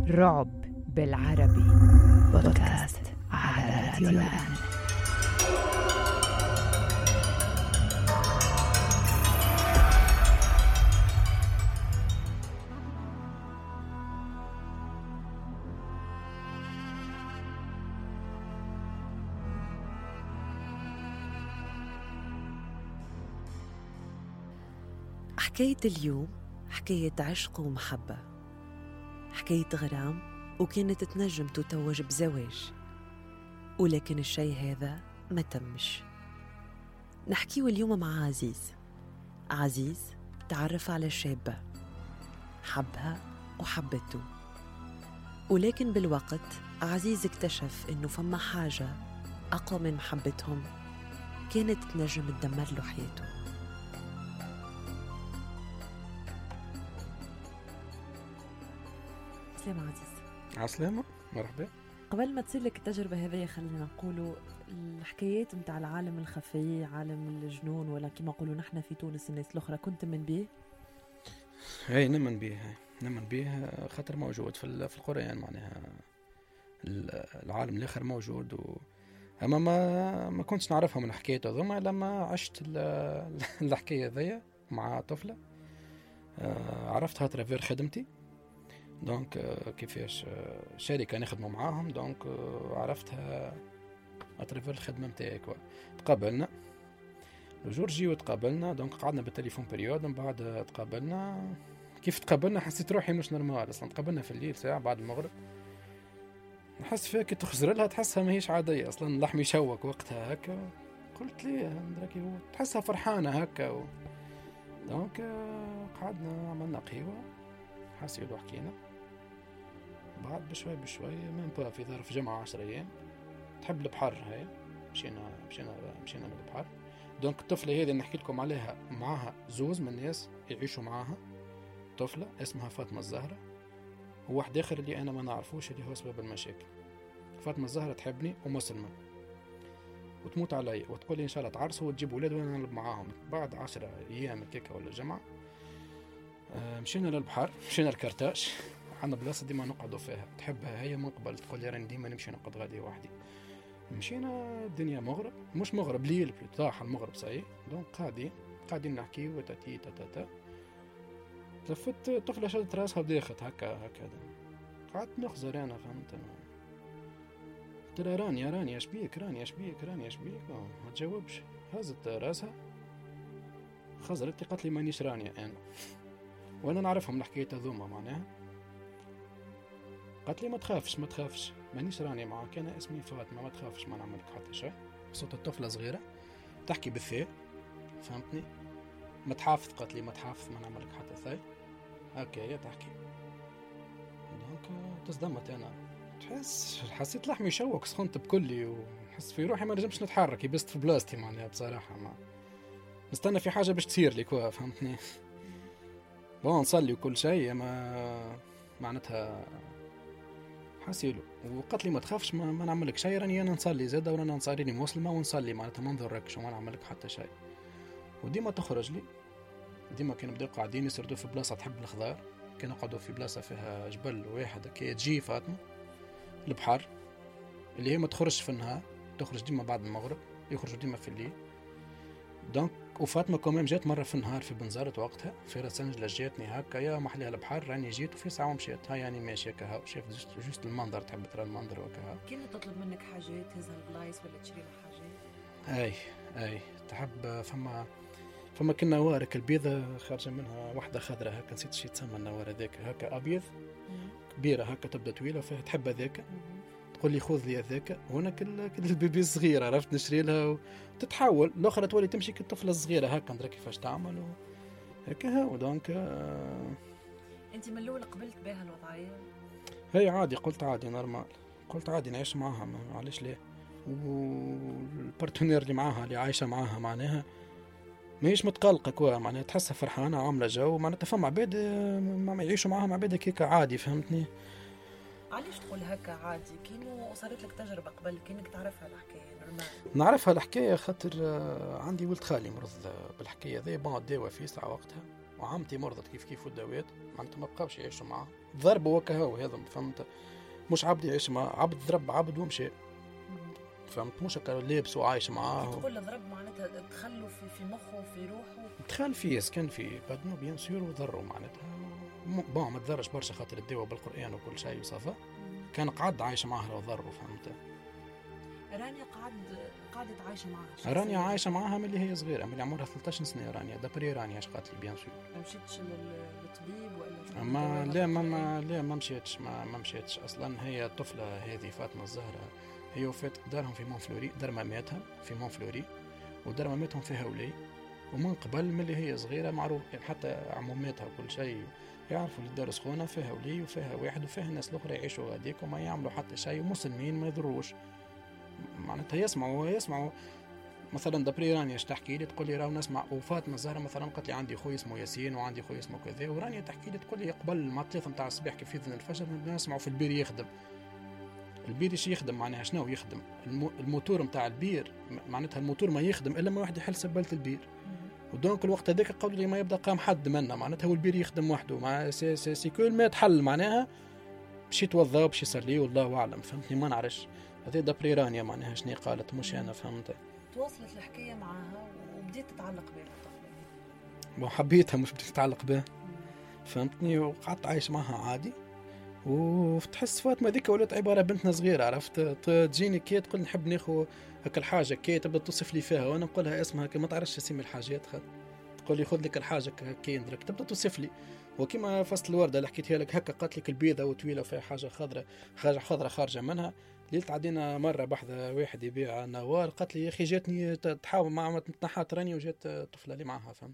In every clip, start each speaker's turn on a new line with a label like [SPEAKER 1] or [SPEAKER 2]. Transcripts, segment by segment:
[SPEAKER 1] رعب بالعربي بودكاست على راديو الآن.
[SPEAKER 2] حكاية اليوم حكاية عشق ومحبة، حكاية غرام وكانت تنجم تتوج بزواج، ولكن الشيء هذا ما تمش. نحكيه اليوم مع عزيز تعرف على شابة حبها وحبته، ولكن بالوقت عزيز اكتشف انه فما حاجة اقوى من محبتهم كانت تنجم تدمر له حياته. سلام عزيز.
[SPEAKER 3] عسلامة، مرحبا.
[SPEAKER 2] قبل ما تصير لك التجربة هذه خلينا نقولوا الحكايات متاع العالم الخفي، عالم الجنون، ولا كما نقولوا نحن في تونس الناس الأخرى، كنت من به؟
[SPEAKER 3] هاي نمن به خاطر موجود في القرآن، معناها العالم الآخر موجود أما ما كنتش نعرفها من الحكايات هذوما لما عشت الحكاية ذي مع طفلة عرفتها ترافير خدمتي. دونك كيفاش شركة نخدموا معاهم، دونك عرفتها أترفر الخدمة متاعي. تقابلنا جورجي وتقابلنا، دونك قعدنا بالتليفون بريود. من بعد تقابلنا، كيف تقابلنا حسيت روحي مش نورمال أصلا. تقابلنا في الليل ساعة بعد المغرب، نحس فيها كي تخزر لها تحسها ماهيش عادية أصلا، اللحم يشوك وقتها هكا. قلت ليه دراكي هو تحسها فرحانة هكا دونك قعدنا عملنا قهوة حاسيلو حكينا. بعد بشوي من بقى في ظرف جمعة 10 أيام تحب البحر. هاي مشينا للبحر. دونك الطفلة هذه نحكي لكم عليها معها زوز من الناس يعيشوا معها، طفلة اسمها فاطمة الزهرة، وواحد آخر اللي أنا ما نعرفوش اللي هو سبب المشاكل. فاطمة الزهرة تحبني ومسلمة وتموت علي وتقول لي إن شاء الله تعرسوا وتجيب ولاد وأنا نلعب معاهم. بعد 10 أيام كيكة ولا جمعة مشينا للبحر، مشينا الكرتاش. عندنا بلاصة ديما نقعدوا فيها، تحبها هي من قبل، تقول لي راني ديما نمشي نقعد غادي وحدي. مشينا الدنيا مغرب، مش مغرب ليل طاح المغرب صحيح. دونك قاعدين نحكي وتاتي تاتا. تلفت طفلة شدت راسها وداخت هكا قعدت نخزر انا، فهمت. قلت لها راني اش بيك ما تجاوبش. هزت راسها خزرت، قالت لي مانيش رانية انا، وانا نعرفهم الحكاية هذوما معناها. قالت لي ما تخافش مانيش راني معاك، انا اسمي فاطمة، ما تخافش ما نعملك حتى شيء. صوت الطفلة صغيرة تحكي بالثاء، فهمتني. ما تحافظ، قالت لي ما تحافظ ما نعملك حتى ثاء هكا هي تحكي. دونك تصدمت انا، حسيت لحمي يشوك، سخنت بكلي وحس في روحي ما نجمش نتحرك، يبست في بلاستي معناها بصراحة. ما نستنى في حاجة باش تصير لي كوا، فهمتني. نصلي وكل شيء ما معناتها حاسيلو. وقالت لي ما تخافش ما نعملك شيء، راني انا نصلي زاده ورانا نصاريني مسلمه ونصلي معناتها ما نضركش وما نعملك حتى شيء. وديما تخرج لي، ديما كانوا بداو قاعدين يسردوا في بلاصه تحب الخضار، كانوا قعدوا في بلاصه فيها جبل واحد كي تجي فاطمه البحر اللي هي ما تخرجش في النهار، تخرج ديما بعد المغرب، يخرجوا ديما في الليل. دونك وفاطمه كمان جات مره في النهار في بنزرت وقتها في راسنجله، جاتني هكا يا محليها البحر، راني جيت وفي ساعه ومشيت. هاي يعني ماشي هكا، هاو شايف جوست المنظر، تحب ترى المنظر وكا.
[SPEAKER 2] كانت تطلب منك حاجات تهزها البلايص ولا تشري لها حاجات؟
[SPEAKER 3] اي تحب. فما كنا نوارك البيضة خارجة منها واحدة خضرة هكا، نسيت شي تسمى النوار هذاك، هكا أبيض كبيرة هكا تبدأ طويلة فيها، تحب هذاك تقول لي خذ لي هذاك. وانا كل البيبي الصغيرة عرفت نشري لها وتتحول الأخرى تولي تمشي كالطفلة الصغيرة هكا، ندري كيفاش تعمل هكا. هاو دونك
[SPEAKER 2] انت من الأول قبلت بها الوضعية؟
[SPEAKER 3] هي عادي، قلت عادي نورمال، قلت عادي نعيش معها، معليش ليه. والبارتنير اللي معاها اللي عايشة معاها معناها ماهيش متقلقة كوا، معناها تحسها فرحانة عاملة جو، معناتها فما عباد ما يعيشوا معاها مع عباد كيكا عادي، فهمتني.
[SPEAKER 2] علاش تقول هكا عادي؟ كينو صارت لك تجربة قبل كأنك تعرفها الحكاية نورمال؟
[SPEAKER 3] نعرفها الحكاية خاطر عندي ولد خالي مرض بالحكاية ذي، بعد داوى فيه ساعة وقتها وعمتي مرضت كيف وداوات، معناتها ما بقاوش يعيشوا معاه، ضربوا وكهو هذا فهمت، مش عبد يعيش معاه، عبد ضرب عبد ومشي فهمت، مش هكا لابس وعايش معاه.
[SPEAKER 2] تقول ضرب معناتها دخلوا في مخه وفي روحه،
[SPEAKER 3] دخل فيه سكن فيه بدنه بيان سور وضروا معناتها ما تضرش برشا خاطر الدواء بالقرآن وكل شيء وصفا، كان قعد عايش معاه وضروا فهمت.
[SPEAKER 2] رانيا قعدت عايشه معها،
[SPEAKER 3] رانيا عايشه معاها من اللي هي صغيره، من اللي عمرها 13 سنه. رانيا دابري رانيا اش قالت لي بيان سور.
[SPEAKER 2] ما مشيتش للطبيب ولا
[SPEAKER 3] ما لا ما مشيتش اصلا. هي الطفله هذه فاطمه الزهراء هي وفات دارهم في مونفلوري، دار ماماتها في مونفلوري ودار ماماتهم في هولي، ومن قبل من اللي هي صغيره معروف حتى عموماتها وكل شيء يعرفوا اللي دار سخونه فيها ولي وفيها واحد وفيها الناس الاخرى يعيشوا غاديك وما يعملوا حتى شيء، ومسلمين ما يضروش معناتها يسمعوا مثلا دبري رانيا اش تحكي لي تقول لي راهو نسمع. وفاطمه الزهراء مثلا قالت لي عندي خويا اسمه ياسين وعندي خويا اسمه كذا، ورانيا تحكي لي تقول لي قبل ما 3 نتاع الصباح كيف يذن الفجر نسمعوا في البير يخدم. البير ايش يخدم معناها شنو يخدم؟ الموتور نتاع البير معناتها الموتور ما يخدم الا ما واحد يحل سبالة البير. ودونك الوقت هذاك قالوا لي ما يبدا قام حد منا معناتها هو البير يخدم وحده مع سي كل ما تحل معناها باش يتوضا باش يصلي والله اعلم فهمتني. ما نعرفش هذه دبري رانيا معناها شنو قالت مش انا فهمت.
[SPEAKER 2] تواصلت الحكايه معها وبديت تتعلق بها الطفله
[SPEAKER 3] وحبيتها مش بديت تتعلق بها فهمتني، وقعدت عايش معها عادي. وتحس فاطمه ذيك ولات عباره بنتنا صغيره عرفت، تجيني كي تقول نحب ناخذ هك الحاجه كي تبدا توصف لي فيها وانا نقولها اسمها كي ما تعرفش اسم الحاجات تقول لي خذ لك الحاجه كي ندرك تبدا توصف لي. وكما فصل الورده اللي حكيتها لك هكا قالت لك البيضه وطويله وفيها حاجه خضراء خارجه منها. ليلة عدينا مرة بحذا واحد يبيع نوار قالت لي يا أخي جاتني تحاول مع تنحات راني وجات طفلة اللي معها فهمت.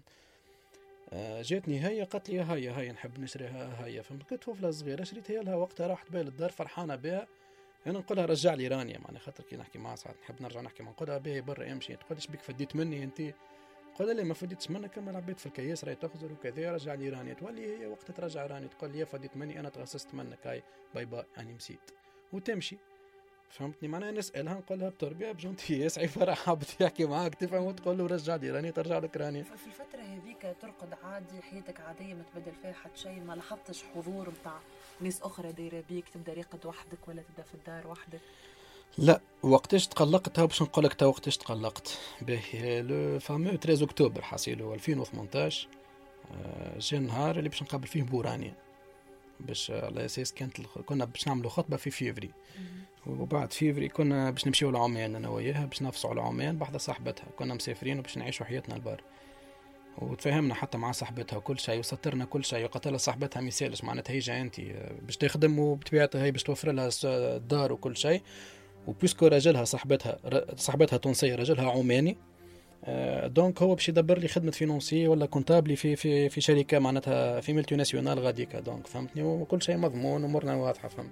[SPEAKER 3] جاتني هي قالت لي هيا نحب نشريها هيا فهمت. كنت طفلة صغيرة شريتها لها وقتها راحت بها للدار فرحانة بها. أنا نقولها رجع لي رانيا معناها خاطر كي نحكي معها ساعات نحب نرجع نحكي معها نقولها باهي برا امشي. تقول ايش بك فديت مني أنت؟ قال لي ما فديتش منك كما لعبيت في الكياس راهي تخزر وكذا. رجع لي رانيا تولي هي وقتها ترجع رانيا تقول لي فديت مني أنا تغسست منك هاي باي باي يعني مسيت وتمشي فهمتني. معناها نسألها نقول لها بتربية بجونتية عبارة حابت يحكي معاك تفهم وتقول له رجع لي راني ترجع لك راني.
[SPEAKER 2] في الفترة هذيك ترقد عادي حياتك عادية ما تبدل فيها حتى شيء؟ ما لاحظتش حضور متاع ناس أخرى دايرة بيك تبدأ راقد وحدك ولا تبدأ في الدار وحدك؟
[SPEAKER 3] لا وقتاش تقلقت باش نقول لك وقتاش تقلقت به لو فامو 13 أكتوبر حصيلو 2018 جا النهار اللي باش نقابل فيه بورانيا باش على اساس كنا باش نعملوا خطبه في فيفري وبعد فيفري كنا باش نمشيو لعمان انا وياها باش نفصوا على عمان بحذا صاحبتها. كنا مسافرين وباش نعيشوا حياتنا البر وتفاهمنا حتى مع صاحبتها وكل شيء وسطرنا كل شيء. وقتلها صاحبتها مثالش معناتها هي جا انت باش تخدم وبطبيعتها هي باش توفر لها الدار وكل شيء. وبيسكو راجلها صاحبتها تونسيه راجلها عماني دونك هو باش يدبر لي خدمه فينونسي ولا كونتابلي في شركه معناتها في ملتي ناسيونال غاديكا دونك فهمتني. وكل شيء مضمون امورنا واضحه فهمت.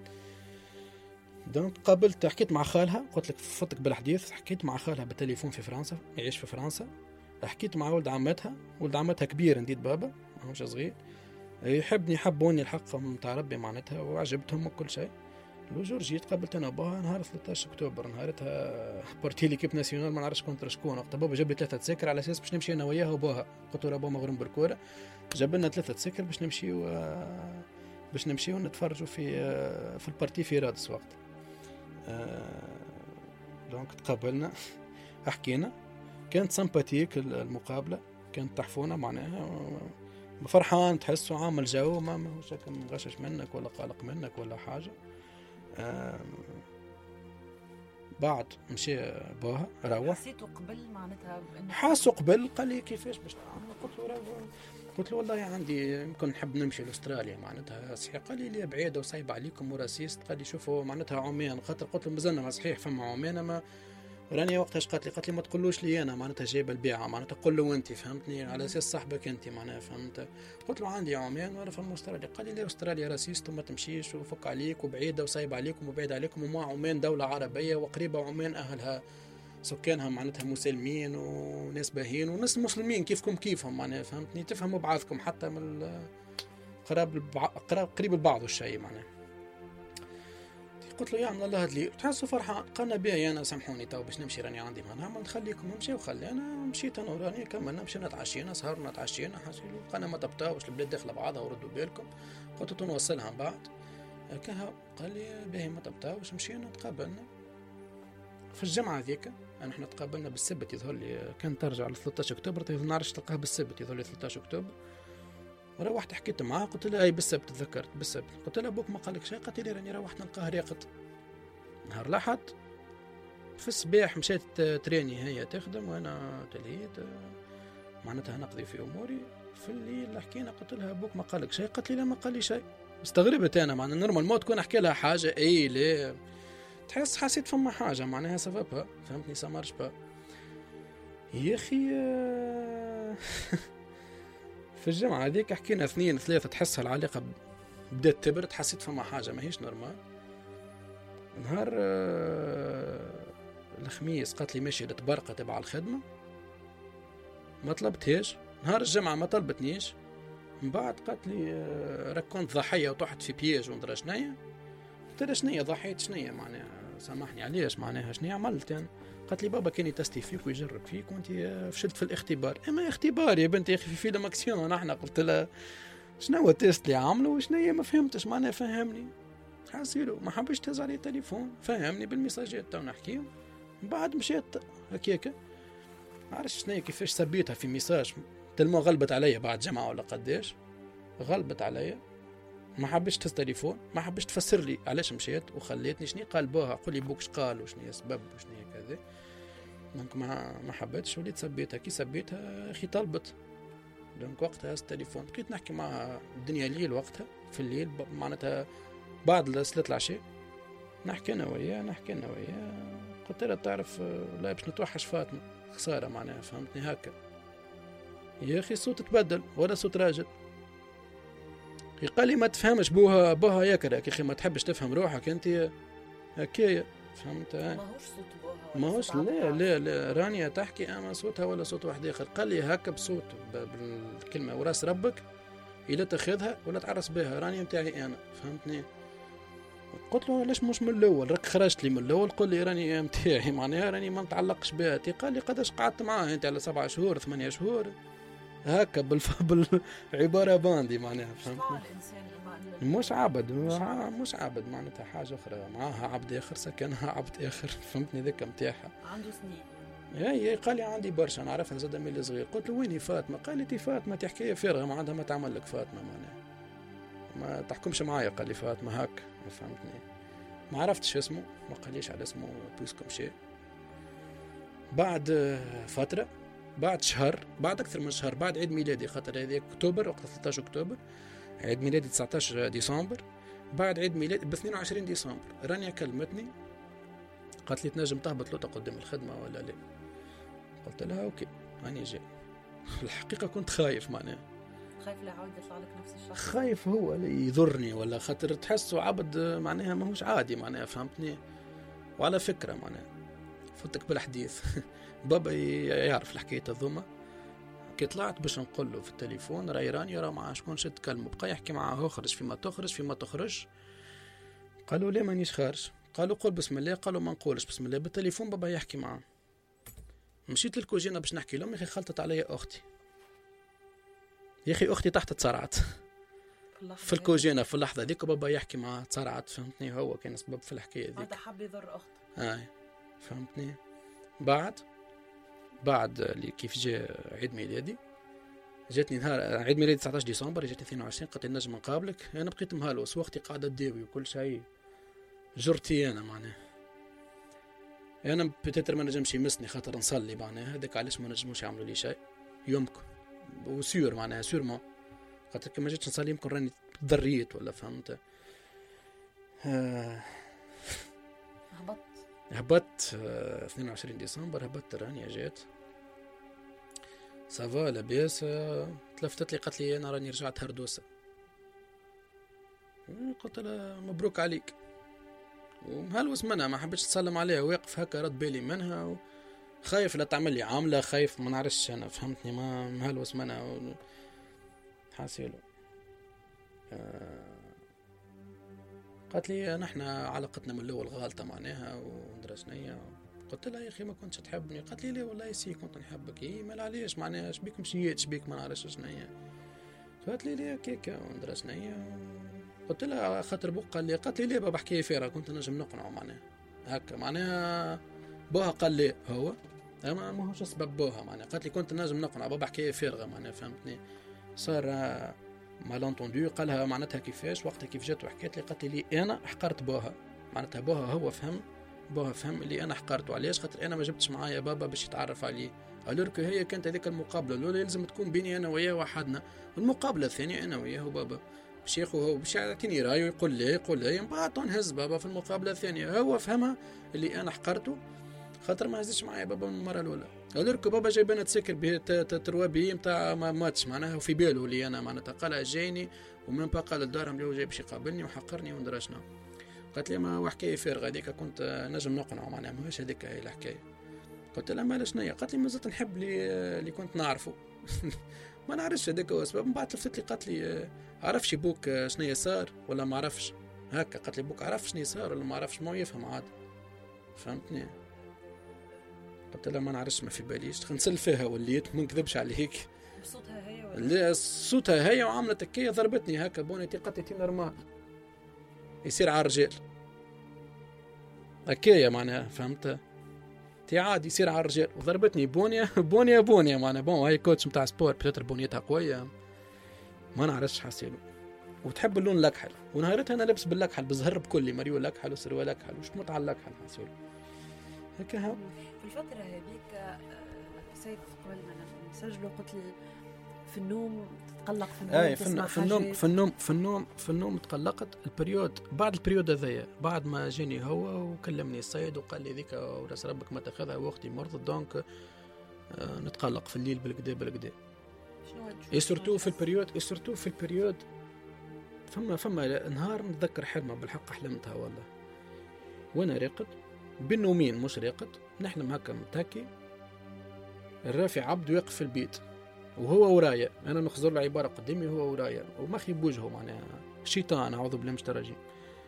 [SPEAKER 3] دونك قابلت حكيت مع خالها قلت لك فتك بالحديث. حكيت مع خالها بالتليفون في فرنسا يعيش في فرنسا. حكيت مع ولد عمتها كبير نديد بابا ماهوش صغير يحبني حبوني الحق نتاع ربي معناتها وعجبتهم وكل شيء. لوجور جيت قابلت انا بابا نهار 13 اكتوبر نهارتها بارتي ليكيب ناسيونال ما نعرفش كنت شكون وقت. بابا جاب لي 3 تساكر على اساس باش نمشي انا وياها وباها. قلت له بابا مغروم بالكوره جاب لنا 3 تساكر باش نمشيو نتفرجوا في البارتي في رادس وقت. دونك تقابلنا حكينا كانت سمباتيك المقابله كانت تحفونا معناها فرحان تحس عامل جو ما هوش مغشش منك ولا قلق منك ولا حاجه. بعد مشي باها روح
[SPEAKER 2] حسيته قبل معناتها
[SPEAKER 3] حاسه قبل قال لي كيفاش باش تعمل. قلت له والله عندي يمكن نحب نمشي لاستراليا معناتها صحيح. قال لي بعيده وصعيبه عليكم وراسيست. قال لي شوفوا معناتها عمان خاطر قلت له مازلنا صحيح فما عمان ما راني وقتاش قالت لي ما تقولوش لي انا معناتها جايبه البيعه معناتها قول له انت فهمتني على اساس صاحبك انت معناها فهمت. قلت له عندي عمان وانا فما استراليا. قال لي لا استراليا راسيست وما تمشيش وفك عليك وبعيده وصعيبه عليكم وبعيد عليكم وما عمان دوله عربيه وقريبه عمان اهلها سكانها معناتها مسلمين وناس باهين وناس مسلمين كيفهم معناها فهمتني. تفهموا بعضكم حتى من قريب البعض والشيء معناها. قلت له يعمل الله لي تحسوا فرحان. قالنا بيا انا سامحوني تو باش نمشي راني عندي ما نعمل نخليكم نمشي وخلي انا مشيت انا وراني كملنا مشينا تعشينا سهرنا تعشينا حاسيلو. قالنا ما تبطاوش البلاد داخله بعضها وردوا بالكم. قلت له نوصلها من بعد كها. قال لي باهي ما تبطاوش. مشينا تقابلنا في الجمعه ذيك. احنا تقابلنا بالسبت يظهر لي كان ترجع ل 13 اكتوبر ما نعرفش تلقاه بالسبت يظهر لي 13 اكتوبر. روحت حكيت معاه قلت له اي بالسبت تذكرت بالسبت. قلت له ابوك ما قالك شيء؟ قالت لي راني روحت نلقاه راقد. نهار الاحد في الصباح مشيت تريني هي تخدم وانا تلهيت معناتها نقضي في اموري. في الليل حكينا قلت لها ابوك ما قالك شيء؟ قالت لي لا ما قال لي شيء. استغربت انا معناها نورمال ما تكون احكي لها حاجه اي لا حسيت فما حاجه معناها سببها فهمتني سامارش با يا اخي. في الجمعة هذيك حكينا 2 3 تحسها العلاقة بدأت تبرد. حسيت فما حاجة ماهيش نورمال. نهار الخميس قالت لي ماشي لتبرقة تبع الخدمة ما طلبتهاش. نهار الجمعة ما طلبتنيش. من بعد قالت لي راك كنت ضحية وطحت في بياج وندرى شنية. قلت لها شنية ضحيت شنية معناها سامحني علاش معناها شنية عملت يعني. قالت لي بابا كان يتستي فيك ويجرب فيك وانت فشلت في الاختبار. اما اختبار يا بنتي يا اخي في فيلم اكسيون. احنا قلت لها شنو هو التيست اللي عمله وشنو هي ما فهمتش معناها فهمني. حاسيلو ما حبش تهز عليه التليفون فهمني بالمساجات تو نحكيهم. من بعد مشيت هكاك عارف شنو كيفاش سبيتها في ميساج تلمو غلبت عليا بعد جمعة ولا قداش غلبت عليا. ما حبش تهز تليفون ما حبش تفسر لي علاش مشيت وخليتني شنو قال بوها قولي بوكش قال وشنو سبب وشنو كذا. دونك ما حبيتش وليت سبيتها. كي سبيتها اخي طلبت دونك وقتها هز التليفون بقيت نحكي معها الدنيا ليل وقتها في الليل معناتها بعد صلاة العشاء نحكي انا وياه قلت لها تعرف لا باش نتوحش فاطمه خساره معناها فهمتني هكا. يا اخي صوت تبدل ولا صوت راجل. قال لي ما تفهمش بوها ياكرك يا اخي ما تحبش تفهم روحك انت هكايا فهمت.
[SPEAKER 2] ماهوش صوت بوها
[SPEAKER 3] ماهوش لا رانيا تحكي اما صوتها ولا صوت واحد اخر. قال لي هكا بصوت بالكلمه وراس ربك الا تاخذها ولا تعرس بها رانيا متاعي انا فهمتني. قلت له ليش مش من الاول راك خرجت لي من الاول قل لي راني متاعي معناها راني ما نتعلقش بها. قال لي قداش قعدت معاه انت على 7 شهور 8 شهور هكا بالعباره باندي معناها فهمتني. مش عبد معناتها حاجه اخرى معاها عبد اخر سكنها عبد اخر فهمتني ذاك متاعها
[SPEAKER 2] عنده سنين.
[SPEAKER 3] هي قال لي عندي برشا نعرفها زاد من صغير. قلت له ويني فاطمه؟ قال لي فاطمه تحكي فارغه ما عندها ما تعمل لك فاطمه معناها ما تحكمش معايا. قال لي فاطمه هاك فهمتني. ما عرفتش اسمه ما قاليش على اسمه بويسكم شيء. بعد فتره بعد شهر بعد اكثر من شهر بعد عيد ميلادي خاطر هذاك اكتوبر وقت 13 اكتوبر عيد ميلادي 19 ديسمبر. بعد عيد ميلادي ب 22 ديسمبر رانيا كلمتني قالت لي تنجم تهبط لوطة قدام الخدمة ولا لا؟ قلت لها اوكي راني جاي. الحقيقة كنت خايف معناها
[SPEAKER 2] خايف لا يعاود يطلع لك نفس الشخص.
[SPEAKER 3] خايف هو اللي يضرني ولا خاطر تحسه عبد معناها ماهوش عادي معناها فهمتني. وعلى فكرة معناها فتك بالحديث بابا يعرف الحكاية الضمة. كي طلعت باش نقول له في التليفون راي راني راه مع شكون شد كلمه بقى يحكي معاه اخرج فيما تخرج. قالوا ليه مانيش خارج. قالوا قول بسم الله. قالوا ما نقولش بسم الله بالتليفون بابا يحكي معاه. مشيت للكوجينه باش نحكي لهم يا اخي خلطت عليا اختي يا اخي اختي تحت تصرعت في الكوجينه في اللحظه ذيك بابا يحكي معاه تصرعت فهمتني. هو كان سبب في الحكايه ذيك
[SPEAKER 2] هذا حب يضر
[SPEAKER 3] اخته فهمتني. بعد اللي كيف جاء عيد ميلادي جاتني نهار عيد ميلادي 19 ديسمبر جاتني 22 قلت نجم نقابلك. انا بقيت مهلوس وقتي قاعده تداوي وكل شيء جرتي انا معناها انا بتتر ما نجمش يمسني خاطر نصلي معناها هذاك علاش ما نجموش يعملوا لي شيء يمكن وسيور معناها سيرمون خاطر كي ما جيتش نصلي يمكن راني تضريت ولا فهمت. هبطت 22 ديسمبر هبطت رانيا جات سافا لاباس. تلفتت لي قالت لي انا راني رجعت هردوسه. قلت لها مبروك عليك ومهلوس منها ما حبيتش تسلم عليها واقف هكا رد بالي منها خايف لا تعمل لي عامله خايف ما نعرفش انا فهمتني ما مهلوس منها حاسيلو. قالت لي نحن علاقتنا من الاول غالطه معناها ودرسنيه. قلت لها يا اخي ما كنتش تحبني. قالت لي لا والله سي كنت نحبك. اي ما علاش معناها شبيك مشيت شبيك ما نعرفش شنيا. قالت لي لا كيكه ودرسنيه. قلت لها خاطر بوك قال لي. قالت لي لا بابا حكايه فيرا كنت نجم نقنعه معناها هكا معناها بوها قال لي هو ما هوش سبب بوها معناها. قالت لي كنت نجم نقنع بابا حكايه فارغه معناها فهمتني. صار مالونتوندو قالها معناتها كيفاش وقتها كيف جات وحكيت لي. قالت لي انا حقرت بوها معناتها بوها هو فهم بوها فهم اللي انا حقرته. علاش؟ خاطر انا ما جبتش معايا بابا باش يتعرف عليه. الورك هي كانت هذيك المقابله الاولى لازم تكون بيني انا وياه وحدنا. والمقابله الثانيه انا وياه وبابا باش ياخذ هو باش يعطيني رايه يقول لي من بعد نهز بابا في المقابله الثانيه. هو فهمها اللي انا حقرته خاطر ما هزش معايا بابا من المره الاولى. الورك بابا جايبنا تسكر به تروا بي نتاع ماتش معناها وفي باله اللي انا معناتها قال جايني ومن با قال لدارهم اللي هو جاي باش يقابلني وحقرني وندرشنا. قالت لي ما حكايه فارغه هذيك كنت نجم نقنعه معناها ماهيش هذيك هي الحكايه. قلت لها مالا شنيا؟ قالت لي مازلت نحب اللي كنت نعرفه. ما نعرفش هذاك هو السبب. من بعد لفتت لي قالت لي عرفش بوك شنيا صار ولا ما عرفش هكا. قالت لي بوك عرف شنيا صار ولا ما عرفش ما يفهم عاد فهمتني. قلت لها ما نعرفش ما في باليش نسل فيها وليت ما نكذبش عليك.
[SPEAKER 2] صوتها هي ولا
[SPEAKER 3] لا صوتها هي وعملت هكايا ضربتني هكا بونيتي. قالت لي نورمال يصير على الرجال هكايا معناها فهمت تي عادي يصير على الرجال. وضربتني بونيا معناها بون هاي كوتش نتاع سبور بتاتر بونيتها قويه ما نعرفش حاسيلو. وتحب اللون الاكحل ونهارتها انا لابس بالاكحل بظهر بكلي مريو الاكحل وسروال الاكحل وش متعلق الاكحل حاسيلو هكا.
[SPEAKER 2] في الفتره هذيك سيد قبل ما نسجلوا قلت لي في النوم تتقلق
[SPEAKER 3] في النوم تقلقت البريود بعد البريود هذايا بعد ما جاني هو وكلمني السيد وقال لي ذيك وراس ربك ما تاخذها وقتي مرض دونك نتقلق في الليل بالكدا اي سورتو في البريود فما نهار نتذكر حلمه بالحق حلمتها والله وانا راقد بالنومين مش راقد نحلم هكا متاكي الرافع عبد واقف في البيت وهو ورايا انا نخزر له عباره قدامي هو ورايا ومخي بوجهه معناها شيطان اعوذ بالله من الشيطان الرجيم.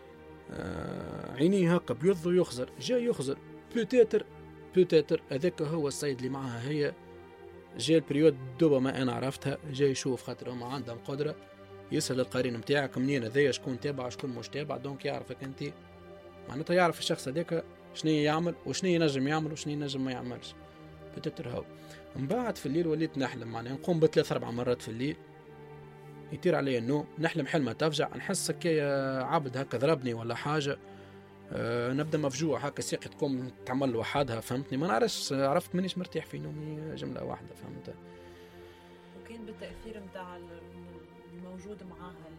[SPEAKER 3] عينيه هكا بيض ويخزر جاي يخزر بوتيتر هذاك هو السيد اللي معها هي جاي البريود دوبا ما انا عرفتها جاي يشوف خاطر ما عندهم قدره يسال القرين نتاعك منين هذايا شكون تابع شكون مش تابع دونك يعرفك انت معناتها يعرف الشخص هذاك شنو يعمل وشنو ينجم يعمل وشنو ينجم ما يعملش بوتيتر هو. من بعد في الليل وليت نحلم معناها نقوم بثلاث 4 مرات في الليل يطير علي النوم نحلم حلمة تفجع نحس كي عبد هكا ضربني ولا حاجة. نبدا مفجوع هكا ساقي تقوم تعمل وحدها فهمتني ما نعرفش عرفت مانيش مرتاح في نومي جملة واحدة فهمت.
[SPEAKER 2] وكان بالتأثير متاع الموجود معاها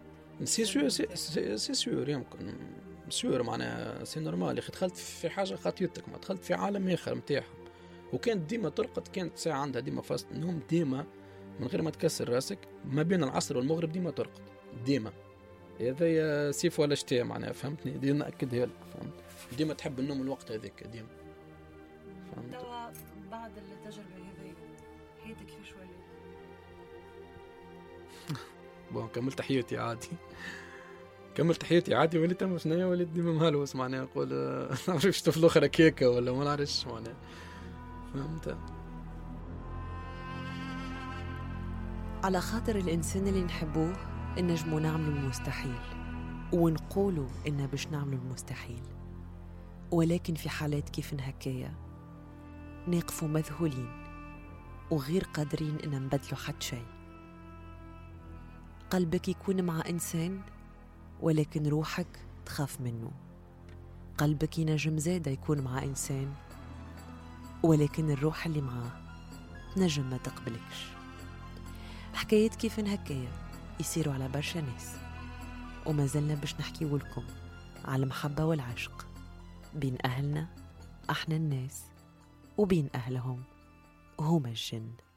[SPEAKER 3] سي سيور يمكن سيور معناها سي نورمال يا اخي دخلت في حاجة خطيرتك ما دخلت في عالم آخر متاعها وكانت ديما ترقد كانت ساعة عندها ديما فاست النوم ديما من غير ما تكسر راسك ما بين العصر والمغرب ديما ترقد ديما هذا سيف ولا شتاء معناها فهمتني ديما أكدها لك فهمت ديما تحب النوم الوقت هذاك ديما
[SPEAKER 2] فهمت. توا بعد التجربة هذه حياتك كيفاش ولات؟
[SPEAKER 3] بون كملت حياتي عادي وليت أما شنيا وليت ديما مهلوس معناها نقول نعرفش طفل أخرى كيكة ولا ما نعرفش معناها فهمت.
[SPEAKER 2] على خاطر الإنسان اللي نحبوه نجمو نعملوا المستحيل ونقولوا إننا باش نعملوا المستحيل ولكن في حالات كيف هكايا نقفوا مذهولين وغير قادرين إن نبدلوا حد شيء. قلبك يكون مع إنسان ولكن روحك تخاف منه. قلبك ينجم زادة يكون مع إنسان ولكن الروح اللي معاه نجم ما تقبلكش. حكايات كيف هكايا يصيروا على برشا ناس وما زلنا باش نحكيو لكم على المحبة والعشق بين أهلنا احنا الناس وبين أهلهم هما الجن.